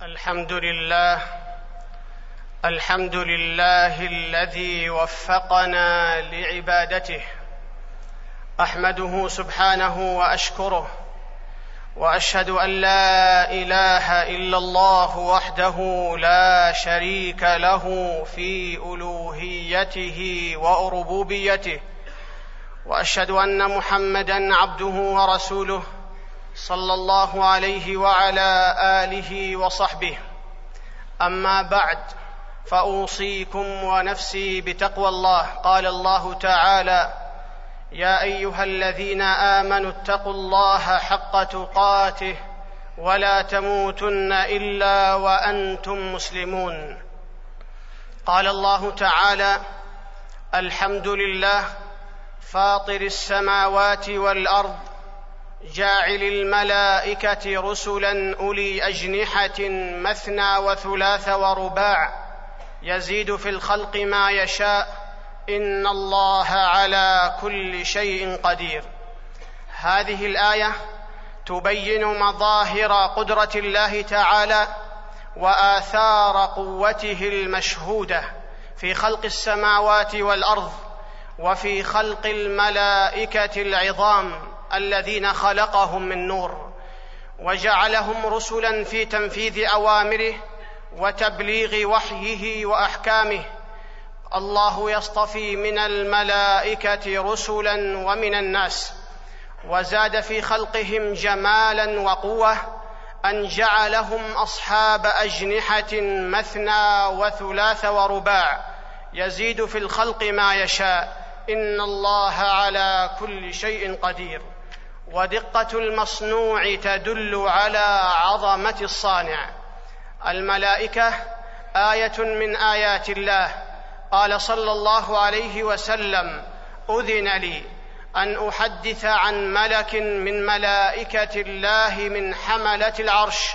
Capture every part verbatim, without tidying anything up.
الحمد لله الحمد لله الذي وفقنا لعبادته، أحمده سبحانه وأشكره، وأشهد أن لا إله إلا الله وحده لا شريك له في ألوهيته وربوبيته، وأشهد أن محمدًا عبده ورسوله صلى الله عليه وعلى آله وصحبه. أما بعد، فأوصيكم ونفسي بتقوى الله. قال الله تعالى: يا أيها الذين آمنوا اتقوا الله حق تقاته ولا تموتن إلا وأنتم مسلمون. قال الله تعالى: الحمد لله فاطر السماوات والأرض جاعل الملائكة رسلا أولي أجنحة مثنى وثلاث ورباع يزيد في الخلق ما يشاء إن الله على كل شيء قدير. هذه الآية تبين مظاهر قدرة الله تعالى وآثار قوته المشهودة في خلق السماوات والأرض وفي خلق الملائكة العظام الذين خلقهم من نور، وجعلهم رسلا في تنفيذ أوامره وتبليغ وحيه وأحكامه. الله يصطفي من الملائكة رسلا ومن الناس. وزاد في خلقهم جمالا وقوة أن جعلهم أصحاب أجنحة مثنى وثلاث ورباع يزيد في الخلق ما يشاء إن الله على كل شيء قدير. ودقة المصنوع تدل على عظمة الصانع. الملائكة آية من آيات الله. قال صلى الله عليه وسلم: أذن لي أن أحدث عن ملك من ملائكة الله من حملة العرش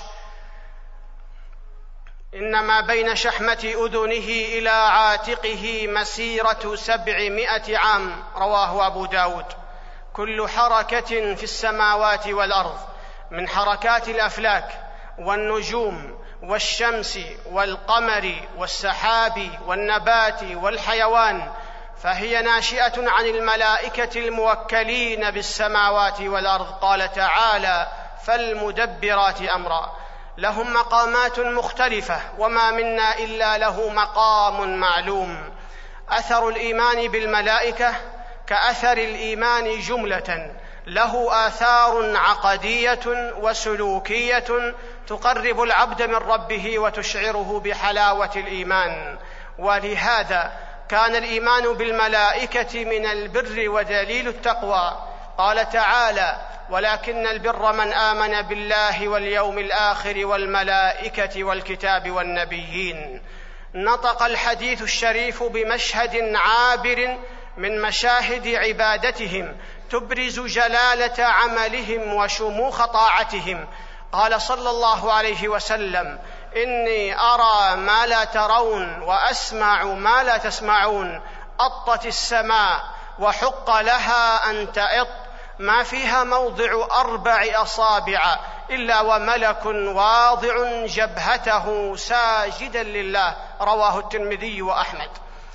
إنما بين شحمة أذنه إلى عاتقه مسيرة سبعمائة عام. رواه أبو داود. كل حركة في السماوات والأرض من حركات الأفلاك والنجوم والشمس والقمر والسحاب والنبات والحيوان فهي ناشئة عن الملائكة الموكلين بالسماوات والأرض. قال تعالى: فالمدبرات أمرا. لهم مقامات مختلفة وما منا إلا له مقام معلوم. أثر الإيمان بالملائكة كأثر الإيمان جملة، له آثار عقدية وسلوكية تقرب العبد من ربه وتشعره بحلاوة الإيمان. ولهذا كان الإيمان بالملائكة من البر ودليل التقوى. قال تعالى: ولكن البر من آمن بالله واليوم الآخر والملائكة والكتاب والنبيين. نطق الحديث الشريف بمشهد عابر من مشاهد عبادتهم تبرز جلالة عملهم وشموخ طاعتهم. قال صلى الله عليه وسلم: إني أرى ما لا ترون وأسمع ما لا تسمعون. أطت السماء وحق لها أن تأط، ما فيها موضع أربع أصابع إلا وملك واضع جبهته ساجدا لله. رواه الترمذي وأحمد.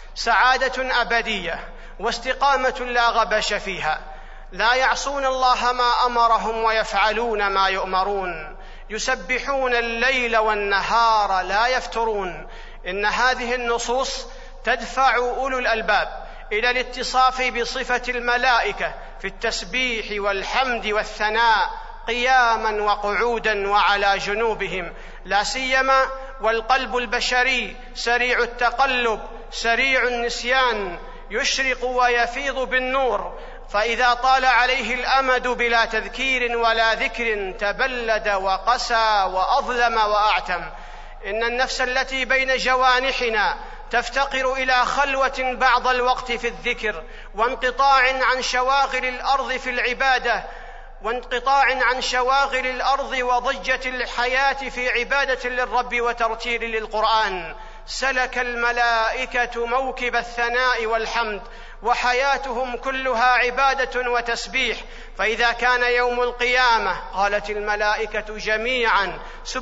سعادة أبدية واستقامة لا غبش فيها، لا يعصون الله ما أمرهم ويفعلون ما يؤمرون، يسبحون الليل والنهار لا يفترون. إن هذه النصوص تدفع أولو الألباب إلى الاتصاف بصفة الملائكة في التسبيح والحمد والثناء قياما وقعودا وعلى جنوبهم، لا سيما والقلب البشري سريع التقلب سريع النسيان، يشرق ويفيض بالنور، فإذا طال عليه الأمد بلا تذكير ولا ذكر تبلد وقسى وأظلم وأعتم. إن النفس التي بين جوانحنا تفتقر إلى خلوة بعض الوقت في الذكر، وانقطاع عن شواغل الأرض في العبادة، وانقطاع عن شواغل الأرض وضجة الحياة في عبادة للرب وترتيل للقرآن. سلك الملائكة موكب الثناء والحمد وحياتهم كلها عبادة وتسبيح. فإذا كان يوم القيامة قالت الملائكة جميعا: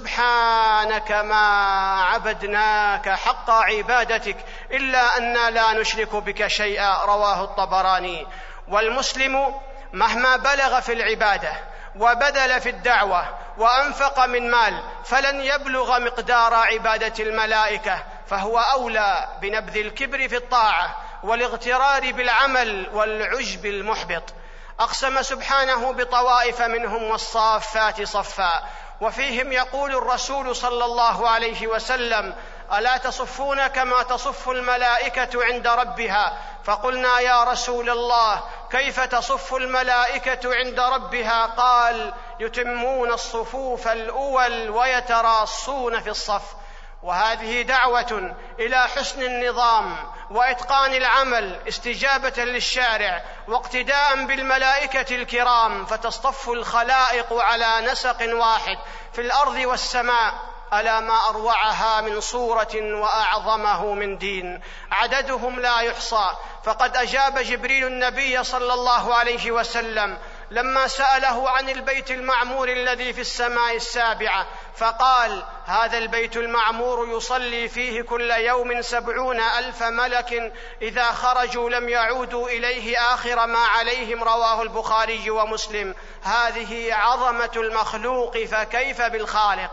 سبحانك ما عبدناك حق عبادتك إلا أننا لا نشرك بك شيئا. رواه الطبراني. والمسلم مهما بلغ في العبادة وبذل في الدعوة وأنفق من مال فلن يبلغ مقدار عبادة الملائكة، فهو أولى بنبذ الكبر في الطاعة والاغترار بالعمل والعجب المحبط. أقسم سبحانه بطوائف منهم والصافات صفا، وفيهم يقول الرسول صلى الله عليه وسلم: ألا تصفون كما تصف الملائكة عند ربها؟ فقلنا: يا رسول الله، كيف تصف الملائكة عند ربها؟ قال: يتمون الصفوف الأول ويتراصون في الصف. وهذه دعوة إلى حسن النظام وإتقان العمل استجابة للشارع واقتداء بالملائكة الكرام، فتصطف الخلائق على نسق واحد في الأرض والسماء. ألا ما أروعها من صورة وأعظمه من دين، عددهم لا يحصى. فقد أجاب جبريل النبي صلى الله عليه وسلم لما سأله عن البيت المعمور الذي في السماء السابعة، فقال: هذا البيت المعمور يصلي فيه كل يوم سبعون ألف ملك، إذا خرجوا لم يعودوا إليه آخر ما عليهم. رواه البخاري ومسلم. هذه عظمة المخلوق، فكيف بالخالق؟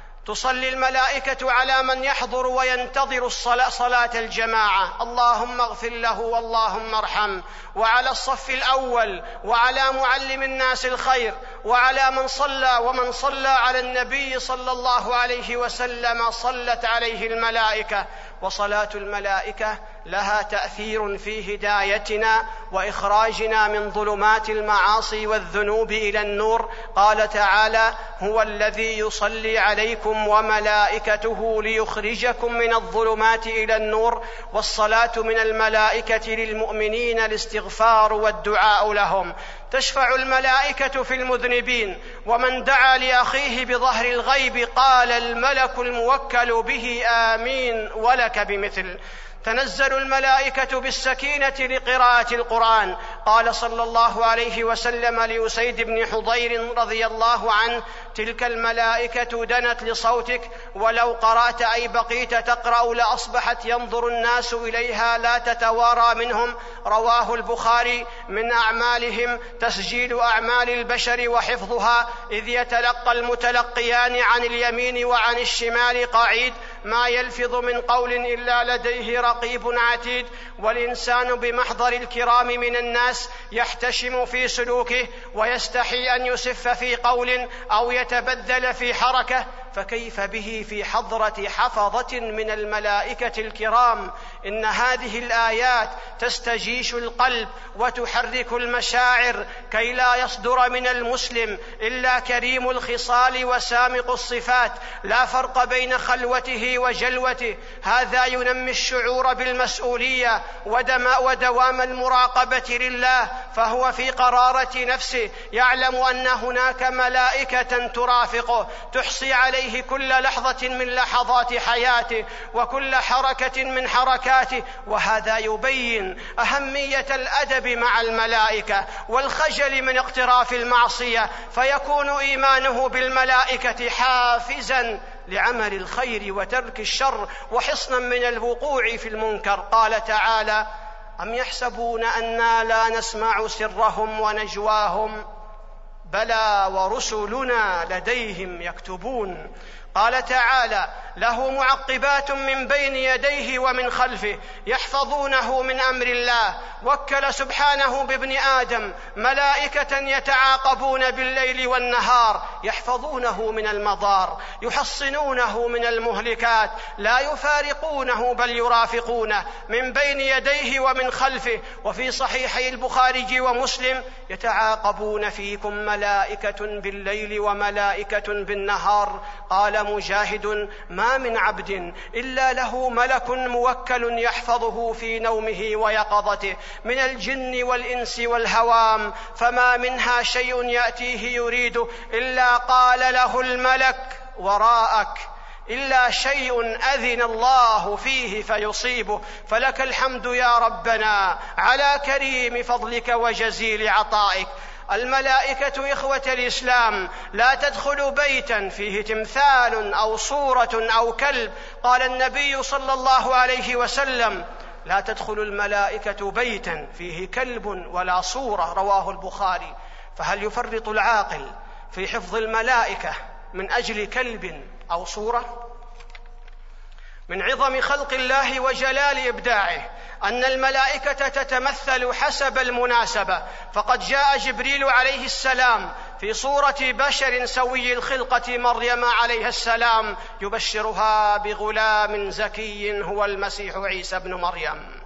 تصلي الملائكة على من يحضر وينتظر الصلاة صلاة الجماعة: اللهم اغفر له واللهم ارحمه، وعلى الصف الأول، وعلى معلم الناس الخير، وعلى من صلى ومن صلى على النبي صلى الله عليه وسلم صلت عليه الملائكة. وصلاة الملائكة لها تأثير في هدايتنا وإخراجنا من ظلمات المعاصي والذنوب إلى النور. قال تعالى: هو الذي يصلي عليكم وملائكته ليخرجكم من الظلمات إلى النور. والصلاة من الملائكة للمؤمنين الاستغفار والدعاء لهم. تشفع الملائكة في المذنبين، ومن دعا لأخيه بظهر الغيب قال الملك الموكل به: آمين ولك بمثل. تنزل الملائكة بالسكينة لقراءة القرآن. قال صلى الله عليه وسلم لأسيد بن حضير رضي الله عنه: تلك الملائكة دنت لصوتك، ولو قرأت أي بقيت تقرأ لأصبحت ينظر الناس إليها لا تتوارى منهم. رواه البخاري. من أعمالهم تسجيل أعمال البشر وحفظها، إذ يتلقى المتلقيان عن اليمين وعن الشمال قعيد، ما يلفظ من قول إلا لديه رقيب عتيد. والإنسان بمحضر الكرام من الناس يحتشم في سلوكه ويستحي أن يسف في قول أو يتبذل في حركة، فكيف به في حضرة حفظة من الملائكة الكرام؟ إن هذه الآيات تستجيش القلب وتحرك المشاعر، كي لا يصدر من المسلم إلا كريم الخصال وسامق الصفات، لا فرق بين خلوته وجلوته. هذا ينمي الشعور بالمسؤولية ودوام المراقبة لله، فهو في قرارة نفسه يعلم أن هناك ملائكة ترافقه تحصي عليه كل لحظة من لحظات حياته وكل حركة من حركاته. وهذا يبين أهمية الأدب مع الملائكة والخجل من اقتراف المعصية، فيكون إيمانه بالملائكة حافزا لعمل الخير وترك الشر وحصنا من الوقوع في المنكر. قال تعالى: أم يحسبون أنا لا نسمع سرهم ونجواهم بلى ورسلنا لديهم يكتبون. قال تعالى: له معقبات من بين يديه ومن خلفه يحفظونه من أمر الله. وكل سبحانه بابن آدم ملائكة يتعاقبون بالليل والنهار يحفظونه من المضار، يحصنونه من المهلكات، لا يفارقونه بل يرافقونه من بين يديه ومن خلفه. وفي صحيحي البخاري ومسلم: يتعاقبون فيكم ملائكة بالليل وملائكة بالنهار. قال مجاهد: ما من عبد إلا له ملك موكل يحفظه في نومه ويقظته من الجن والإنس والهوام، فما منها شيء يأتيه يريده إلا قال له الملك: وراءك إلا شيء أذن الله فيه فيصيبه، فلك الحمد يا ربنا على كريم فضلك وجزيل عطائك. الملائكة إخوة الإسلام لا تدخل بيتا فيه تمثال أو صورة أو كلب. قال النبي صلى الله عليه وسلم: لا تدخل الملائكة بيتا فيه كلب ولا صورة، رواه البخاري. فهل يفرط العاقل في حفظ الملائكة من أجل كلب أو صورة؟ من عظم خلق الله وجلال إبداعه أن الملائكة تتمثل حسب المناسبة، فقد جاء جبريل عليه السلام في صورة بشر سوي الخلقة مريم عليها السلام يبشرها بغلام زكي هو المسيح عيسى بن مريم.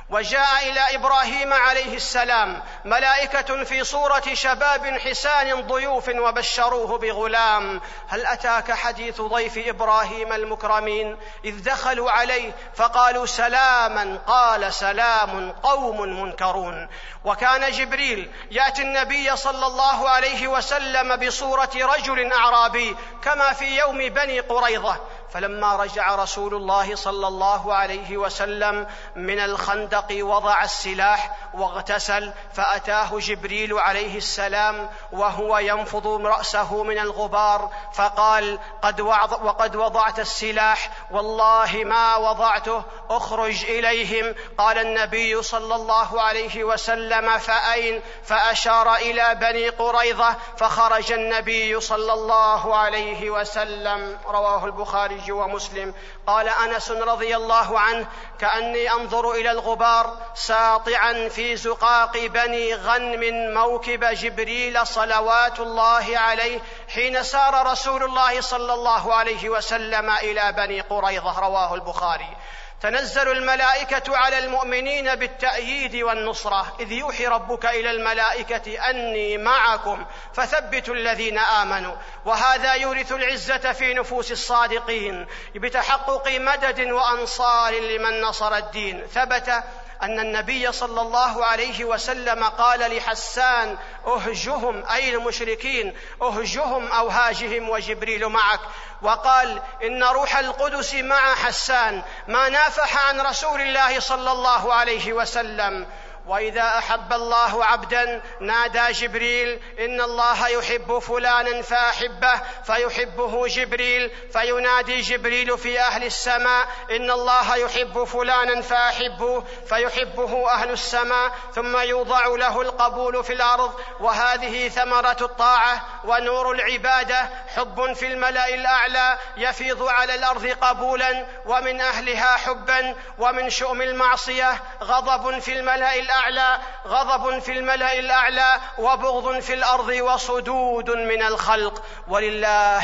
وجاء إلى إبراهيم عليه السلام ملائكة في صورة شباب حسان ضيوف وبشروه بغلام. هل أتاك حديث ضيف إبراهيم المكرمين إذ دخلوا عليه فقالوا سلاما قال سلام قوم منكرون. وكان جبريل يأتي النبي صلى الله عليه وسلم بصورة رجل أعرابي كما في يوم بني قريظة، فلما رجع رسول الله صلى الله عليه وسلم من الخندق وضع السلاح واغتسل، فأتاه جبريل عليه السلام وهو ينفض رأسه من الغبار فقال: قد وقد وضعت السلاح، والله ما وضعته، اخرج إليهم. قال النبي صلى الله عليه وسلم: فأين؟ فأشار إلى بني قريظة، فخرج النبي صلى الله عليه وسلم. رواه البخاري ومسلم. قال أنس رضي الله عنه: كأني أنظر إلى الغبار ساطعا في زقاق بني غنم موكب جبريل صلوات الله عليه حين سار رسول الله صلى الله عليه وسلم إلى بني قريظة. رواه البخاري. تنزل الملائكة على المؤمنين بالتأييد والنصرة، إذ يوحي ربك إلى الملائكة أني معكم فثبتوا الذين آمنوا. وهذا يورث العزة في نفوس الصادقين بتحقق مدد وأنصار لمن نصر الدين. ثبت أن النبي صلى الله عليه وسلم قال لحسان: أهجهم، أي المشركين، أهجهم أو هاجهم وجبريل معك. وقال: إن روح القدس مع حسان، ما نافح عن رسول الله صلى الله عليه وسلم. وإذا أحب الله عبدا نادى جبريل: إن الله يحب فلانا فأحبه، فيحبه جبريل، فينادي جبريل في أهل السماء: إن الله يحب فلانا فأحبه، فيحبه أهل السماء، ثم يوضع له القبول في الأرض. وهذه ثمرة الطاعة ونور العبادة، حب في الملأ الأعلى يفيض على الأرض قبولا، ومن أهلها حبا. ومن شؤم المعصية غضب في الملأ الأعلى الأعلى غضب في الملأ الأعلى وبغض في الأرض وصدود من الخلق. ولله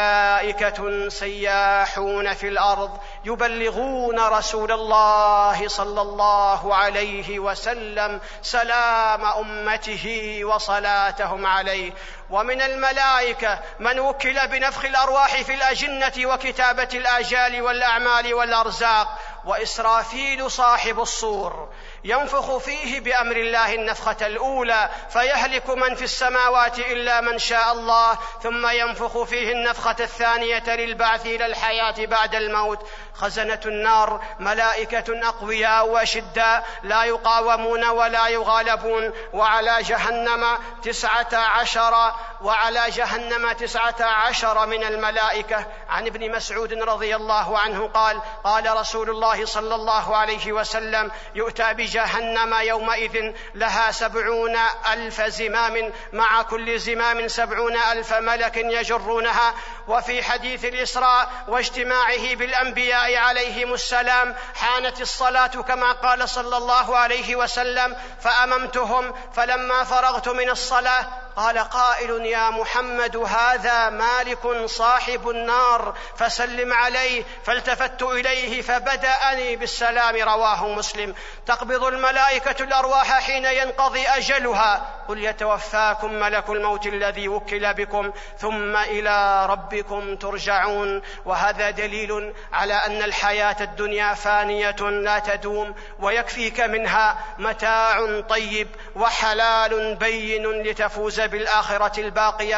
ملائكة سياحون في الأرض يبلغون رسول الله صلى الله عليه وسلم سلام أمته وصلاتهم عليه. ومن الملائكة من وكل بنفخ الأرواح في الأجنة وكتابة الآجال والأعمال والأرزاق. وإسرافيل صاحب الصور ينفخ فيه بأمر الله النفخة الأولى فيهلك من في السماوات إلا من شاء الله، ثم ينفخ فيه النفخة الثانية للبعث إلى الحياة بعد الموت. خزنة النار ملائكة أقوياء وشداء لا يقاومون ولا يغالبون. وعلى جهنم تسعة عشر وعلى جهنم تسعة عشر من الملائكة. عن ابن مسعود رضي الله عنه قال: قال رسول الله صلى الله عليه وسلم: يؤتى بجهنم يومئذ لها سبعون ألف زمام، مع كل زمام سبعون ألف ملك يجرونها. وفي حديث الإسراء واجتماعه بالأنبياء عليهم السلام حانت الصلاة كما قال صلى الله عليه وسلم: فأممتهم، فلما فرغت من الصلاة قال قائل: يا محمد هذا مالك صاحب النار فسلم عليه، فالتفت إليه فبدأني بالسلام. رواه مسلم. تقبض الملائكة الأرواح حين ينقضي أجلها، قل يتوفاكم ملك الموت الذي وكل بكم ثم إلى ربكم ترجعون. وهذا دليل على أن الحياة الدنيا فانية لا تدوم، ويكفيك منها متاع طيب وحلال بين لتفوز بالآخرة الباقية.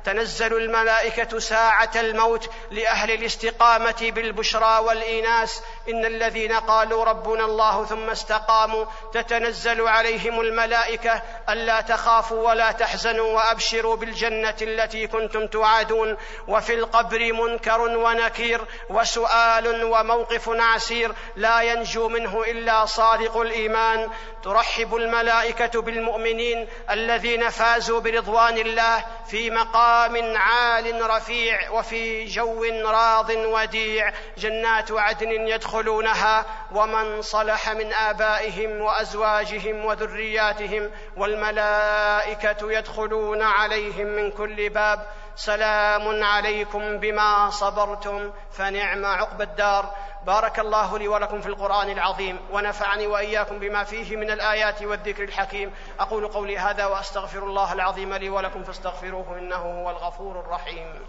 تتنزل الملائكة ساعة الموت لأهل الاستقامة بالبشرى والإيناس. إن الذين قالوا ربنا الله ثم استقاموا تتنزل عليهم الملائكة ألا تخافوا ولا تحزنوا وأبشروا بالجنة التي كنتم توعدون. وفي القبر منكر ونكير وسؤال وموقف عسير لا ينجو منه إلا صادق الإيمان. ترحب الملائكة بالمؤمنين الذين فازوا برضوان الله في مقام عال رفيع وفي جو راض وديع، جنات عدن يدخلونها ومن صلح من آبائهم وأزواجهم وذرياتهم، والملائكة يدخلون عليهم من كل باب. سلام عليكم بما صبرتم فنعم عقبى الدار. بارك الله لي ولكم في القرآن العظيم، ونفعني وإياكم بما فيه من الآيات والذكر الحكيم. أقول قولي هذا وأستغفر الله العظيم لي ولكم فاستغفروه إنه هو الغفور الرحيم.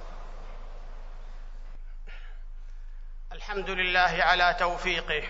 الحمد لله على توفيقه،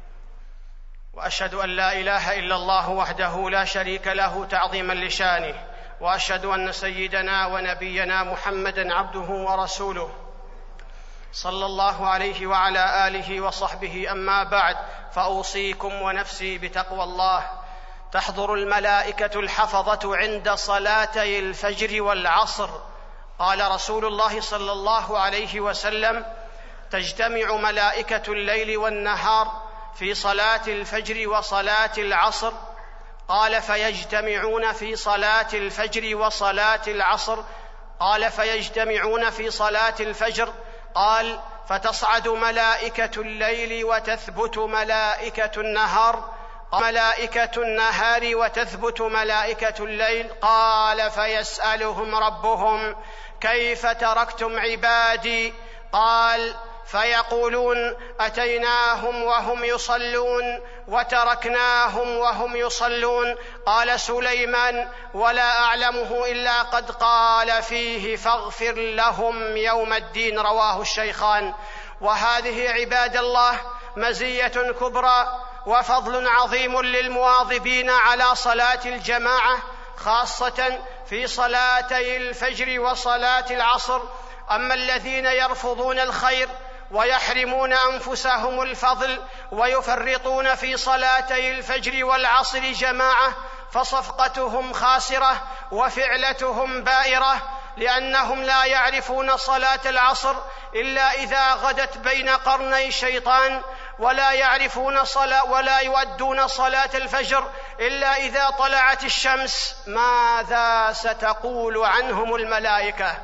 وأشهد أن لا إله إلا الله وحده لا شريك له تعظيما لشانه، وأشهد أن سيدنا ونبينا محمدًا عبده ورسوله صلى الله عليه وعلى آله وصحبه. أما بعد، فأوصيكم ونفسي بتقوى الله. تحضر الملائكة الحفظة عند صلاتي الفجر والعصر. قال رسول الله صلى الله عليه وسلم: تجتمع ملائكة الليل والنهار في صلاة الفجر وصلاة العصر. قال: فيجتمعون في صلاة الفجر وصلاة العصر. قال: فيجتمعون في صلاة الفجر. قال: فتصعد ملائكة الليل وتثبت ملائكة النهار. ملائكة النهار وتثبت ملائكة الليل. قال: فيسألهم ربهم: كيف تركتم عبادي؟ قال: فيقولون: أتيناهم وهم يصلون وتركناهم وهم يصلون. قال سليمان: ولا أعلمه إلا قد قال فيه: فاغفر لهم يوم الدين. رواه الشيخان. وهذه عباد الله مزية كبرى وفضل عظيم للمواظبين على صلاة الجماعة، خاصة في صلاتي الفجر وصلاة العصر. أما الذين يرفضون الخير ويحرمون أنفسهم الفضل ويفرطون في صلاتي الفجر والعصر جماعة فصفقتهم خاسرة وفعلتهم بائرة، لأنهم لا يعرفون صلاة العصر إلا إذا غدت بين قرني الشيطان، ولا يعرفون صلاة ولا يؤدون صلاة الفجر إلا إذا طلعت الشمس. ماذا ستقول عنهم الملائكة؟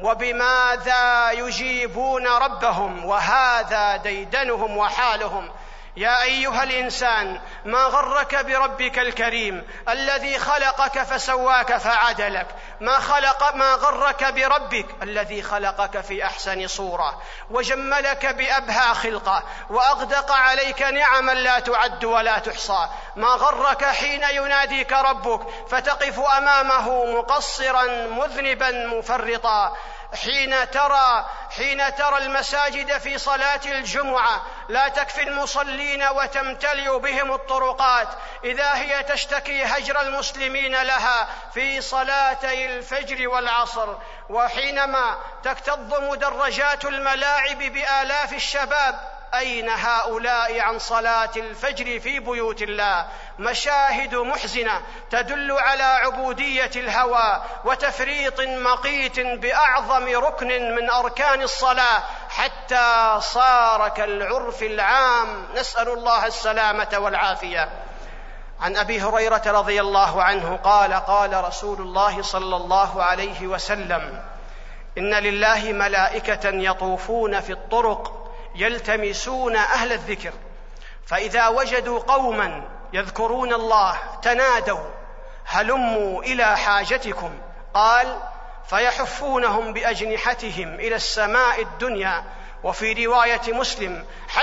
وبماذا يجيبون ربهم؟ وهذا ديدنهم وحالهم. يا أيها الإنسان، ما غرك بربك الكريم الذي خلقك فسواك فعدلك؟ ما خلق ما غرك بربك الذي خلقك في أحسن صورة وجملك بأبهى خلقة وأغدق عليك نعما لا تعد ولا تحصى؟ ما غرك حين يناديك ربك فتقف أمامه مقصرا مذنبا مفرطا؟ حين ترى حين ترى المساجد في صلاة الجمعة لا تكفي المصلين وتمتلئ بهم الطرقات إذا هي تشتكي هجر المسلمين لها في صلاتي الفجر والعصر، وحينما تكتظ مدرجات الملاعب بآلاف الشباب، أين هؤلاء عن صلاة الفجر في بيوت الله؟ مشاهد محزنة تدل على عبودية الهوى وتفريط مقيت بأعظم ركن من أركان الصلاة، حتى صار كالعرف العام، نسأل الله السلامة والعافية. عن أبي هريرة رضي الله عنه قال: قال رسول الله صلى الله عليه وسلم: إن لله ملائكة يطوفون في الطرق يلتمسون أهل الذكر، فإذا وجدوا قوما يذكرون الله تنادوا: هلموا إلى حاجتكم. قال: فيحفونهم بأجنحتهم إلى السماء الدنيا وفي رواية مسلم: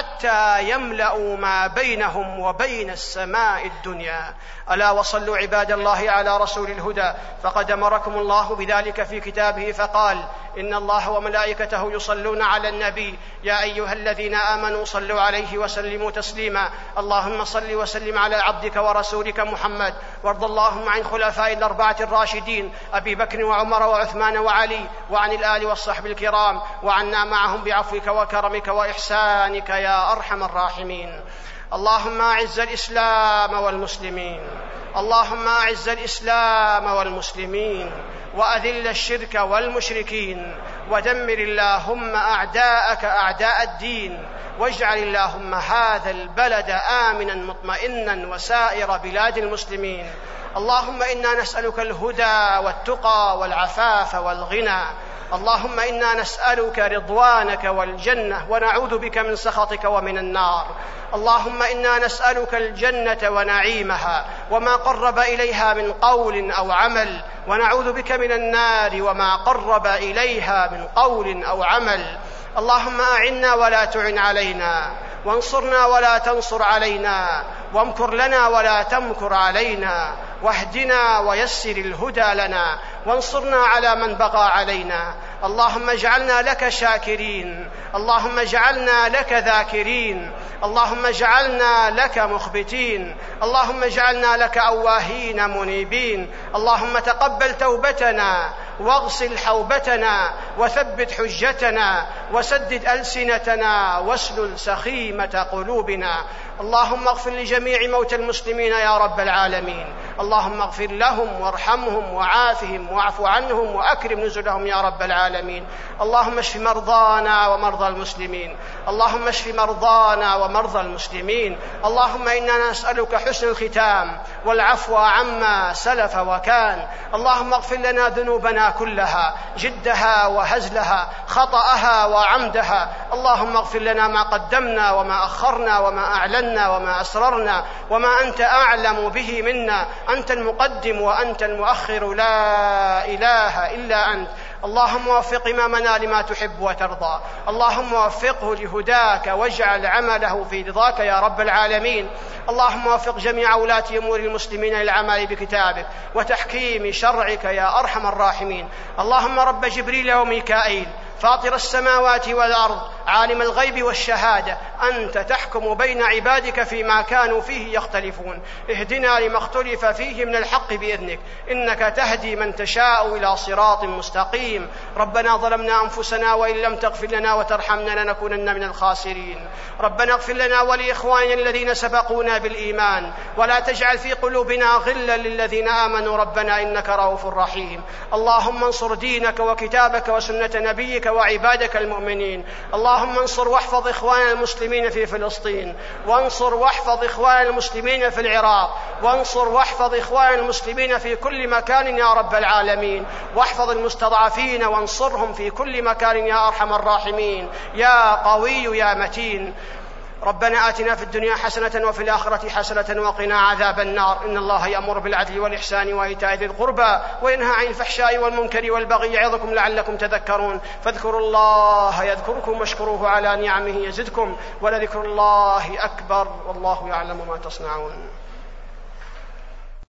حتى يملأوا ما بينهم وبين السماء الدنيا. ألا وصلوا عباد الله على رسول الهدى، فقد أمركم الله بذلك في كتابه فقال: إن الله وملائكته يصلون على النبي يا أيها الذين آمنوا صلوا عليه وسلموا تسليما. اللهم صل وسلم على عبدك ورسولك محمد، وارض اللهم عن خلفاء الأربعة الراشدين أبي بكر وعمر وعثمان وعلي، وعن الآل والصحب الكرام، وعنا معهم بعفوك وكرمك وإحسانك يا أرحم الراحمين. اللهم أعز الإسلام والمسلمين، اللهم أعز الإسلام والمسلمين، وأذل الشرك والمشركين، ودمر اللهم أعداءك أعداء الدين، واجعل اللهم هذا البلد آمنا مطمئنا وسائر بلاد المسلمين. اللهم إنا نسألك الهدى والتقى والعفاف والغنى. اللهم إنا نسألك رضوانك والجنة، ونعوذ بك من سخطك ومن النار. اللهم إنا نسألك الجنة ونعيمها وما قرب إليها من قول أو عمل، ونعوذ بك من النار وما قرب إليها من قول أو عمل. اللهم أعنا ولا تعن علينا، وانصرنا ولا تنصر علينا، وامكر لنا ولا تمكر علينا، واهدنا ويسر الهدى لنا، وانصرنا على من بغى علينا. اللهم اجعلنا لك شاكرين، اللهم اجعلنا لك ذاكرين، اللهم اجعلنا لك مخبتين، اللهم اجعلنا لك أواهين منيبين. اللهم تقبل توبتنا، واغسل حوبتنا، وثبت حجتنا، وسدد ألسنتنا، واسلل سخيمة قلوبنا. اللهم اغفر لجميع موتى المسلمين يا رب العالمين. اللهم اغفر لهم وارحمهم وعافهم واعف عنهم وأكرم نزلهم يا رب العالمين. اللهم اشف مرضانا ومرضى المسلمين، اللهم اشف مرضانا ومرضى المسلمين. اللهم إنا نسألك حسن الختام والعفو عما سلف وكان. اللهم اغفر لنا ذنوبنا كلها، جدها وهزلها، خطأها وعمدها. اللهم اغفر لنا ما قدمنا وما أخرنا وما أعلنا وما أسررنا وما أنت أعلم به منا. أنت المقدم وأنت المؤخر، لا إله إلا أنت. اللهم وفق إمامنا لما تحب وترضى، اللهم وفقه لهداك، واجعل عمله في رضاك يا رب العالمين. اللهم وفق جميع ولاة أمور المسلمين للعمل بكتابك وتحكيم شرعك يا أرحم الراحمين. اللهم رب جبريل وميكائيل، فاطر السماوات والأرض، عالم الغيب والشهادة، أنت تحكم بين عبادك فيما كانوا فيه يختلفون. اهدنا لما اختلف فيه من الحق بإذنك، إنك تهدي من تشاء إلى صراط مستقيم. ربنا ظلمنا أنفسنا وإن لم تغفر لنا وترحمنا لنكونن من الخاسرين. ربنا اغفر لنا ولإخواننا الذين سبقونا بالإيمان، ولا تجعل في قلوبنا غلا للذين آمنوا ربنا إنك رؤوف رحيم. اللهم انصر دينك وكتابك وسنة نبيك وعبادك المؤمنين. اللهم انصر واحفظ إخوان المسلمين في فلسطين، وانصر واحفظ إخوان المسلمين في العراق، وانصر واحفظ إخوان المسلمين في كل مكان يا رب العالمين، واحفظ المستضعفين وانصرهم في كل مكان يا أرحم الراحمين، يا قوي يا متين. ربنا آتنا في الدنيا حسنة وفي الآخرة حسنة وقنا عذاب النار. إن الله يأمر بالعدل والإحسان وإيتاء ذي القربى وينهى عن الفحشاء والمنكر والبغي يعظكم لعلكم تذكرون. فاذكروا الله يذكركم واشكروه على نعمه يزدكم، ولذكر الله أكبر، والله يعلم ما تصنعون.